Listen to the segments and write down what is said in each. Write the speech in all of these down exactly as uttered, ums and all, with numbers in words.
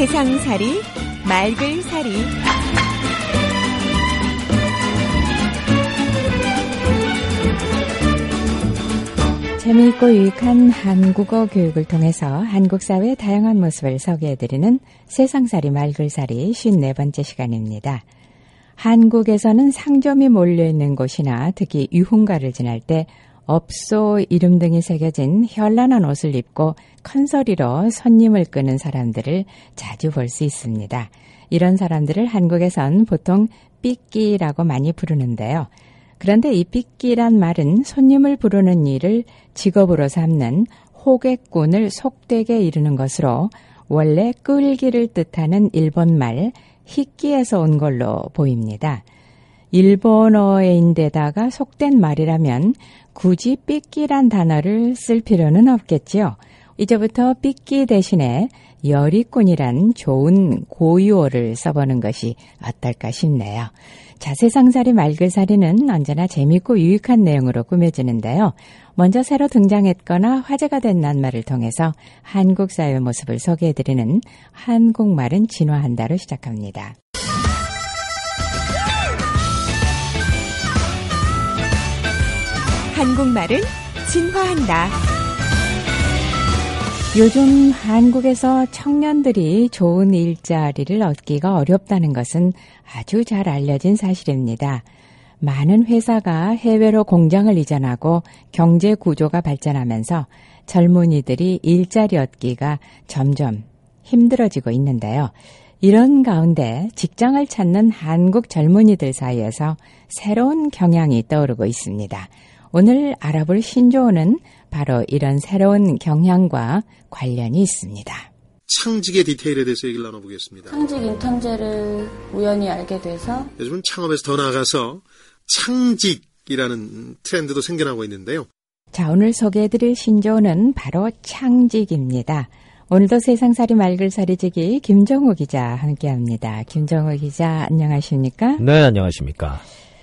세상살이 말글살이 재미있고 유익한 한국어 교육을 통해서 한국 사회의 다양한 모습을 소개해드리는 세상살이 말글살이 오십사 번째 시간입니다. 한국에서는 상점이 몰려있는 곳이나 특히 유흥가를 지날 때 업소 이름 등이 새겨진 현란한 옷을 입고 큰 소리로 손님을 끄는 사람들을 자주 볼 수 있습니다. 이런 사람들을 한국에선 보통 삐끼라고 많이 부르는데요. 그런데 이 삐끼란 말은 손님을 부르는 일을 직업으로 삼는 호객꾼을 속되게 이르는 것으로 원래 끌기를 뜻하는 일본말 히끼에서 온 걸로 보입니다. 일본어인데다가 속된 말이라면 굳이 삐끼란 단어를 쓸 필요는 없겠지요. 이제부터 삐끼 대신에 여리꾼이란 좋은 고유어를 써보는 것이 어떨까 싶네요. 자, 세상살이 말글살이는 언제나 재미있고 유익한 내용으로 꾸며지는데요. 먼저 새로 등장했거나 화제가 된 낱말을 통해서 한국 사회의 모습을 소개해드리는 한국말은 진화한다로 시작합니다. 한국말은 진화한다. 요즘 한국에서 청년들이 좋은 일자리를 얻기가 어렵다는 것은 아주 잘 알려진 사실입니다. 많은 회사가 해외로 공장을 이전하고 경제 구조가 발전하면서 젊은이들이 일자리 얻기가 점점 힘들어지고 있는데요. 이런 가운데 직장을 찾는 한국 젊은이들 사이에서 새로운 경향이 떠오르고 있습니다. 오늘 알아볼 신조어는 바로 이런 새로운 경향과 관련이 있습니다. 창직의 디테일에 대해서 얘기를 나눠보겠습니다. 창직 인턴제를 우연히 알게 돼서 요즘은 창업에서 더 나아가서 창직이라는 트렌드도 생겨나고 있는데요. 자, 오늘 소개해드릴 신조어는 바로 창직입니다. 오늘도 세상살이 말글살이지기 김정우 기자 함께합니다. 김정우 기자 안녕하십니까? 네, 안녕하십니까?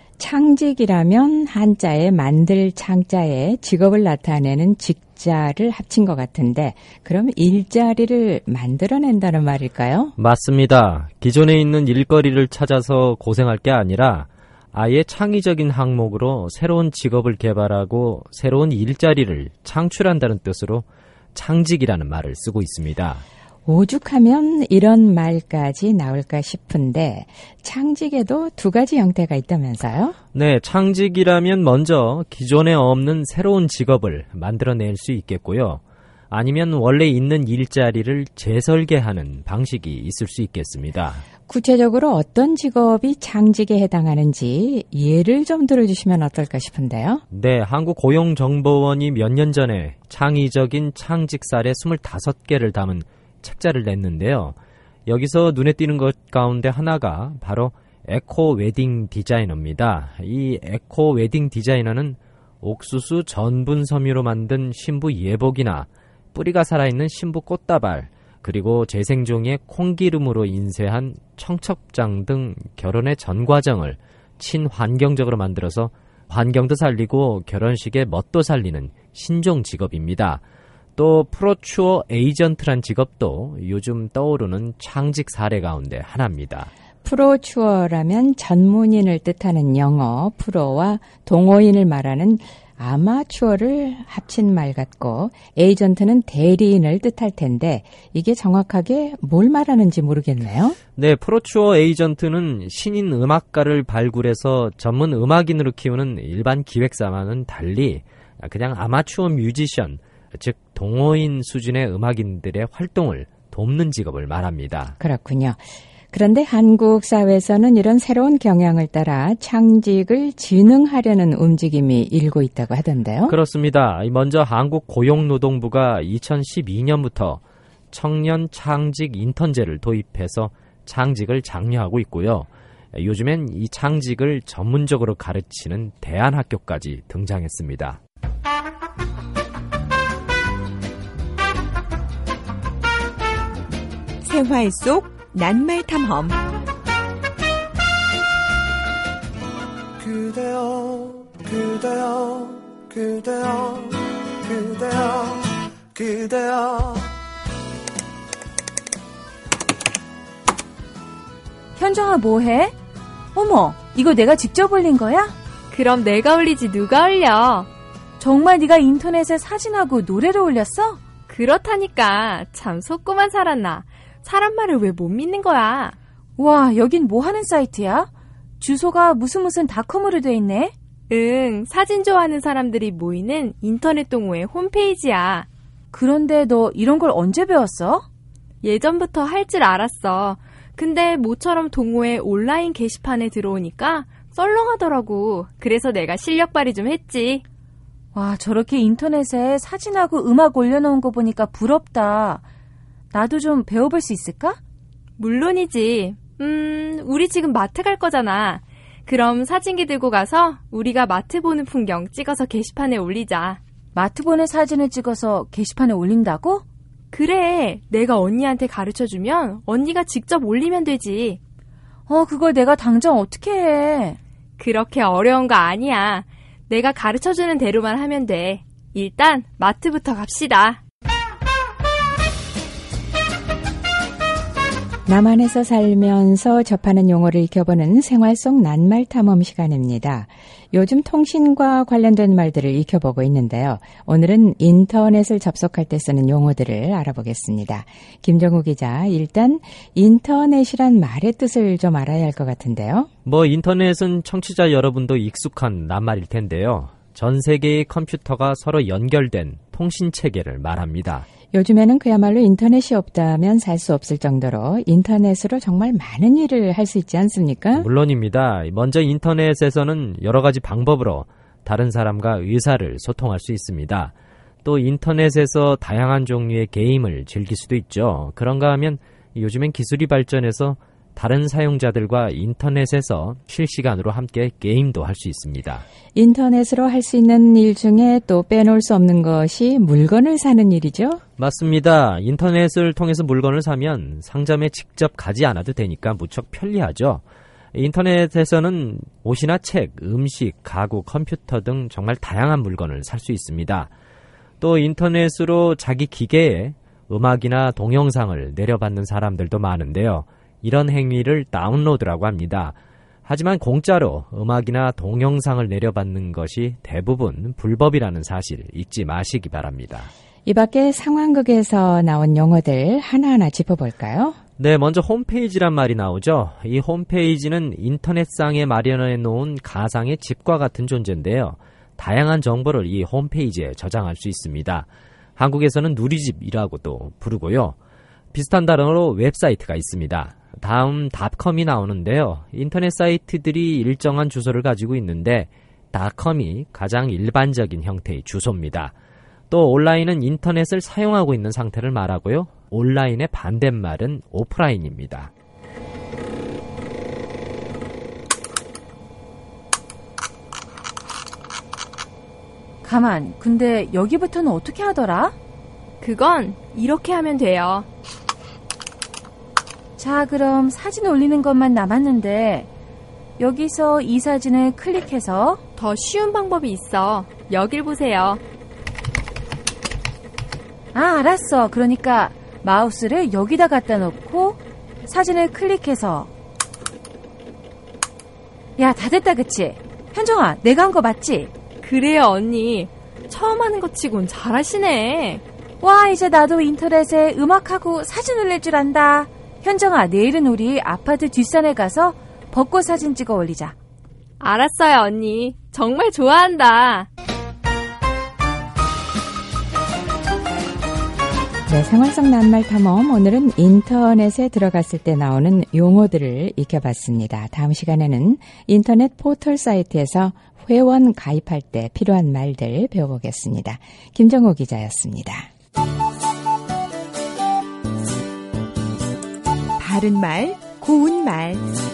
창직이라면 한자에 만들 창자에 직업을 나타내는 직자를 합친 것 같은데 그럼 일자리를 만들어낸다는 말일까요? 맞습니다. 기존에 있는 일거리를 찾아서 고생할 게 아니라 아예 창의적인 항목으로 새로운 직업을 개발하고 새로운 일자리를 창출한다는 뜻으로 창직이라는 말을 쓰고 있습니다. 오죽하면 이런 말까지 나올까 싶은데 창직에도 두 가지 형태가 있다면서요? 네, 창직이라면 먼저 기존에 없는 새로운 직업을 만들어낼 수 있겠고요. 아니면 원래 있는 일자리를 재설계하는 방식이 있을 수 있겠습니다. 구체적으로 어떤 직업이 창직에 해당하는지 예를 좀 들어주시면 어떨까 싶은데요? 네, 한국고용정보원이 몇 년 전에 창의적인 창직 사례 스물다섯 개를 담은 책자를 냈는데요. 여기서 눈에 띄는 것 가운데 하나가 바로 에코 웨딩 디자이너입니다. 이 에코 웨딩 디자이너는 옥수수 전분 섬유로 만든 신부 예복이나 뿌리가 살아있는 신부 꽃다발, 그리고 재생종의 콩기름으로 인쇄한 청첩장 등 결혼의 전 과정을 친환경적으로 만들어서 환경도 살리고 결혼식의 멋도 살리는 신종 직업입니다. 또 프로추어 에이전트란 직업도 요즘 떠오르는 창직 사례 가운데 하나입니다. 프로추어라면 전문인을 뜻하는 영어 프로와 동호인을 말하는 아마추어를 합친 말 같고 에이전트는 대리인을 뜻할 텐데 이게 정확하게 뭘 말하는지 모르겠네요. 네, 프로추어 에이전트는 신인 음악가를 발굴해서 전문 음악인으로 키우는 일반 기획사와는 달리 그냥 아마추어 뮤지션, 즉 동호인 수준의 음악인들의 활동을 돕는 직업을 말합니다. 그렇군요. 그런데 한국 사회에서는 이런 새로운 경향을 따라 창직을 진흥하려는 움직임이 일고 있다고 하던데요. 그렇습니다. 먼저 한국고용노동부가 이천십이 년부터 청년 창직 인턴제를 도입해서 창직을 장려하고 있고요. 요즘엔 이 창직을 전문적으로 가르치는 대안학교까지 등장했습니다. 생활 속 낱말 탐험. 그대여 그대여 그대여 그대여 그대여 현정아 뭐해? 어머, 이거 내가 직접 올린 거야? 그럼 내가 올리지 누가 올려? 정말 네가 인터넷에 사진하고 노래를 올렸어? 그렇다니까. 참 속고만 살았나. 사람 말을 왜 못 믿는 거야? 와, 여긴 뭐 하는 사이트야? 주소가 무슨 무슨 닷컴으로 돼 있네? 응, 사진 좋아하는 사람들이 모이는 인터넷 동호회 홈페이지야. 그런데 너 이런 걸 언제 배웠어? 예전부터 할 줄 알았어. 근데 모처럼 동호회 온라인 게시판에 들어오니까 썰렁하더라고. 그래서 내가 실력 발휘 좀 했지. 와, 저렇게 인터넷에 사진하고 음악 올려놓은 거 보니까 부럽다. 나도 좀 배워볼 수 있을까? 물론이지. 음, 우리 지금 마트 갈 거잖아. 그럼 사진기 들고 가서 우리가 마트 보는 풍경 찍어서 게시판에 올리자. 마트 보는 사진을 찍어서 게시판에 올린다고? 그래, 내가 언니한테 가르쳐주면 언니가 직접 올리면 되지. 어, 그걸 내가 당장 어떻게 해? 그렇게 어려운 거 아니야. 내가 가르쳐주는 대로만 하면 돼. 일단 마트부터 갑시다. 남한에서 살면서 접하는 용어를 익혀보는 생활 속 낱말 탐험 시간입니다. 요즘 통신과 관련된 말들을 익혀보고 있는데요. 오늘은 인터넷을 접속할 때 쓰는 용어들을 알아보겠습니다. 김정우 기자, 일단 인터넷이란 말의 뜻을 좀 알아야 할 것 같은데요. 뭐 인터넷은 청취자 여러분도 익숙한 낱말일 텐데요. 전 세계의 컴퓨터가 서로 연결된 통신체계를 말합니다. 요즘에는 그야말로 인터넷이 없다면 살 수 없을 정도로 인터넷으로 정말 많은 일을 할 수 있지 않습니까? 물론입니다. 먼저 인터넷에서는 여러 가지 방법으로 다른 사람과 의사를 소통할 수 있습니다. 또 인터넷에서 다양한 종류의 게임을 즐길 수도 있죠. 그런가 하면 요즘엔 기술이 발전해서 다른 사용자들과 인터넷에서 실시간으로 함께 게임도 할 수 있습니다. 인터넷으로 할 수 있는 일 중에 또 빼놓을 수 없는 것이 물건을 사는 일이죠? 맞습니다. 인터넷을 통해서 물건을 사면 상점에 직접 가지 않아도 되니까 무척 편리하죠. 인터넷에서는 옷이나 책, 음식, 가구, 컴퓨터 등 정말 다양한 물건을 살 수 있습니다. 또 인터넷으로 자기 기계에 음악이나 동영상을 내려받는 사람들도 많은데요. 이런 행위를 다운로드라고 합니다. 하지만 공짜로 음악이나 동영상을 내려받는 것이 대부분 불법이라는 사실 잊지 마시기 바랍니다. 이 밖에 상황극에서 나온 용어들 하나하나 짚어볼까요? 네, 먼저 홈페이지란 말이 나오죠. 이 홈페이지는 인터넷상에 마련해 놓은 가상의 집과 같은 존재인데요. 다양한 정보를 이 홈페이지에 저장할 수 있습니다. 한국에서는 누리집이라고도 부르고요. 비슷한 단어로 웹사이트가 있습니다. 다음 닷컴이 나오는데요. 인터넷 사이트들이 일정한 주소를 가지고 있는데 닷컴이 가장 일반적인 형태의 주소입니다. 또 온라인은 인터넷을 사용하고 있는 상태를 말하고요. 온라인의 반대말은 오프라인입니다. 가만, 근데 여기부터는 어떻게 하더라? 그건 이렇게 하면 돼요. 자, 그럼 사진 올리는 것만 남았는데 여기서 이 사진을 클릭해서 더 쉬운 방법이 있어. 여길 보세요. 아, 알았어. 그러니까 마우스를 여기다 갖다 놓고 사진을 클릭해서 야, 다 됐다, 그치? 현정아, 내가 한 거 맞지? 그래요, 언니. 처음 하는 것 치곤 잘하시네. 와, 이제 나도 인터넷에 음악하고 사진 올릴 줄 안다. 현정아, 내일은 우리 아파트 뒷산에 가서 벚꽃 사진 찍어 올리자. 알았어요, 언니. 정말 좋아한다. 네, 생활 속 낱말 탐험, 오늘은 인터넷에 들어갔을 때 나오는 용어들을 익혀봤습니다. 다음 시간에는 인터넷 포털 사이트에서 회원 가입할 때 필요한 말들 배워보겠습니다. 김정호 기자였습니다. 바른 말, 고운 말.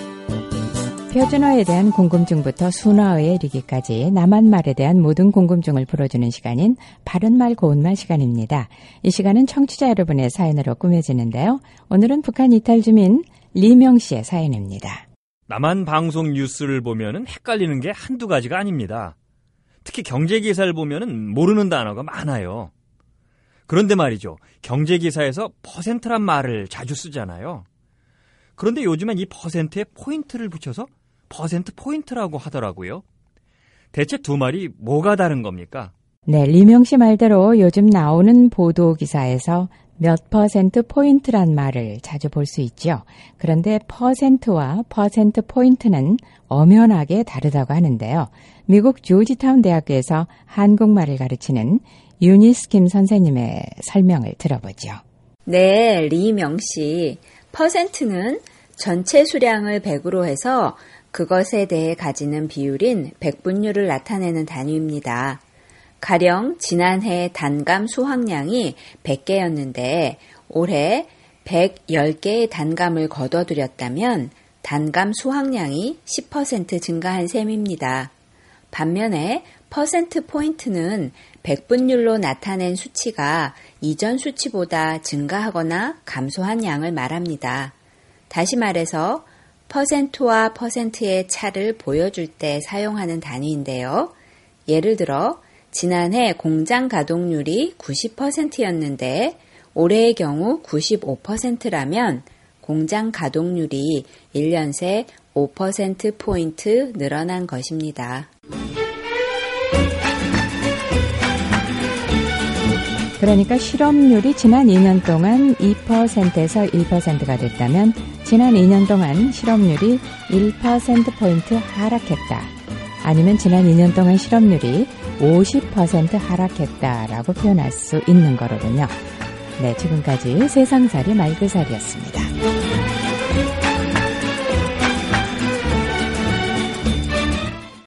표준어에 대한 궁금증부터 순화어에 이르기까지 남한말에 대한 모든 궁금증을 풀어주는 시간인 바른말 고운말 시간입니다. 이 시간은 청취자 여러분의 사연으로 꾸며지는데요. 오늘은 북한 이탈 주민 리명 씨의 사연입니다. 남한 방송 뉴스를 보면은 헷갈리는 게 한두 가지가 아닙니다. 특히 경제기사를 보면은 모르는 단어가 많아요. 그런데 말이죠. 경제기사에서 퍼센트란 말을 자주 쓰잖아요. 그런데 요즘엔 이 퍼센트에 포인트를 붙여서 퍼센트 포인트라고 하더라고요. 대체 두 말이 뭐가 다른 겁니까? 네, 리명 씨 말대로 요즘 나오는 보도 기사에서 몇 퍼센트 포인트란 말을 자주 볼 수 있죠. 그런데 퍼센트와 퍼센트 포인트는 엄연하게 다르다고 하는데요. 미국 조지타운 대학교에서 한국말을 가르치는 유니스 김 선생님의 설명을 들어보죠. 네, 리명 씨. 퍼센트는 전체 수량을 백으로 해서 그것에 대해 가지는 비율인 백분율을 나타내는 단위입니다. 가령 지난해 단감 수확량이 백 개였는데 올해 백십 개의 단감을 거둬들였다면 단감 수확량이 십 퍼센트 증가한 셈입니다. 반면에 퍼센트 포인트는 백분율로 나타낸 수치가 이전 수치보다 증가하거나 감소한 양을 말합니다. 다시 말해서 퍼센트와 퍼센트의 차를 보여줄 때 사용하는 단위인데요. 예를 들어 지난해 공장 가동률이 구십 퍼센트였는데 올해의 경우 구십오 퍼센트라면 공장 가동률이 일 년 새 오 퍼센트 포인트 늘어난 것입니다. 그러니까 실업률이 지난 이 년 동안 이 퍼센트에서 일 퍼센트가 됐다면 지난 이 년 동안 실업률이 일 퍼센트 포인트 하락했다. 아니면 지난 이 년 동안 실업률이 오십 퍼센트 하락했다라고 표현할 수 있는 거로군요. 네, 지금까지 세상살이 말글살이었습니다.